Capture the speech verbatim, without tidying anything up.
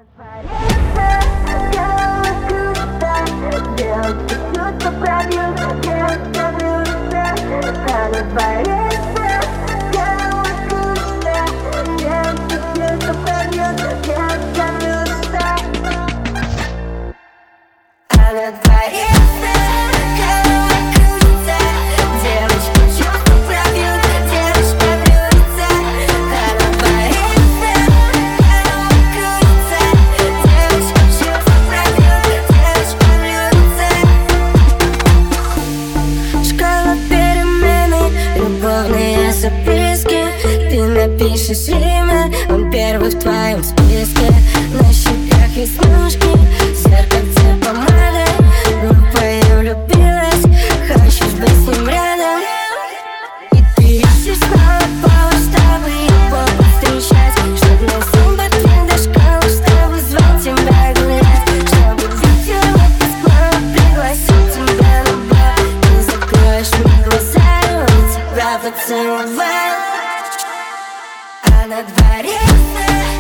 Записки, ты напишешь имя, он первый в твоем списке. На щеках веснушки, зеркальце помады. Глупо я влюбилась, хочешь быть с ним рядом. И ты ищешь снова повод, чтобы его повстречать, чтоб на симпатии до школы, чтобы звать тебя гулять, чтобы вечером отпускного пригласить тебя на бар. Ты закроешь мне глаза, и он тебя поцеловал. А на дворе